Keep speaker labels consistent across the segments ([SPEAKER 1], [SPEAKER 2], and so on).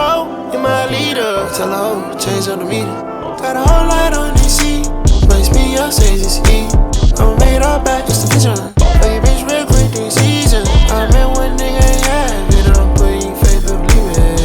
[SPEAKER 1] foe in my leader. Tell a hoe, change up the meter. Got a whole light on DC. Might speed your says it's E. I'm made all back, just a vision. Fuck your bitch real quick this season. I met one nigga ain't have it. I'm putting faith to believe it.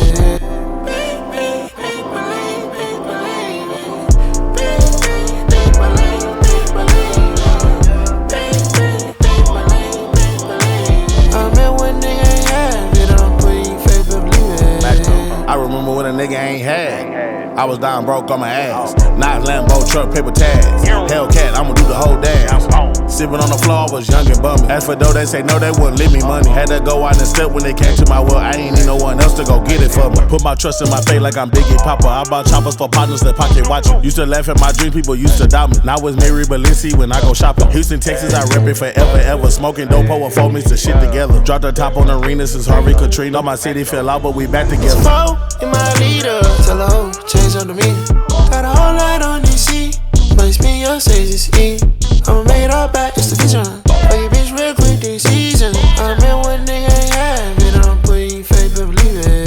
[SPEAKER 2] I remember when a nigga ain't had. I was down broke on my ass. Knife, Lambo, truck, paper tags. Hellcat, I'ma do the whole dance. Sippin' on the floor, I was young and bummy. As for dough, they say no, they wouldn't leave me money. Had to go out and step when they came to my world. I ain't need no one else to go get it for me. Put my trust in my faith like I'm Biggie Papa. I bought choppers for partners that pocket watching. Used to laugh at my dream, people used to doubt me. Now it's Mary Balenci when I go shopping. Houston, Texas, I rep it forever, ever. Smoking dope over 4 mix the shit together. Dropped the top on the arena since Harvey Katrina. All my city fell out, but we back together.
[SPEAKER 1] Foe in my leader. Tell a hoe, change up the meter. Got a whole lot on DC. Might spin your says it's E. I'm made all back, just a vision. Fuck your bitch real quick this season. I met one nigga ain't have it. I'm putting faith to believe it.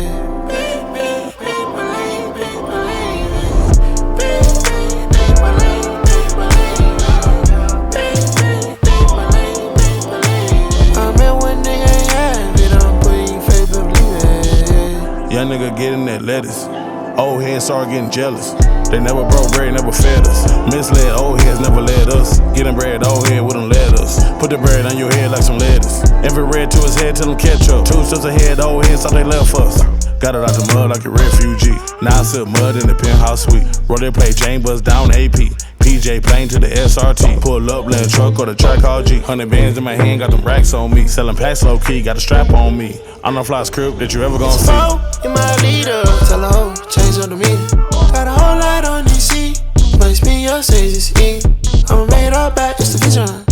[SPEAKER 1] I met one nigga ain't have it. I'm putting faith to believe it.
[SPEAKER 2] Young nigga getting that lettuce. Old heads start getting jealous. They never broke bread, never fed us. Misled old heads never led us. Getting bread, old head wouldn't let us. Put the bread on your head like some lettuce. Infrared to his head, tell him catch up. 2 steps ahead, old heads thought they left us. Got it out the mud like a refugee. Now I sip mud in the penthouse suite. Roll they play Jane Buzz down AP. PJ plane to the SRT. Pull up, let a truck or the track all G. 100 bands in my hand, got them racks on me. Selling packs low key, got a strap on me. I'm the fly script that you ever gon' see.
[SPEAKER 1] Foe in my leader. Tell a hoe, change up the meter. Got a whole lot on DC. Might spin your says it's E. I'm made all back, just a vision.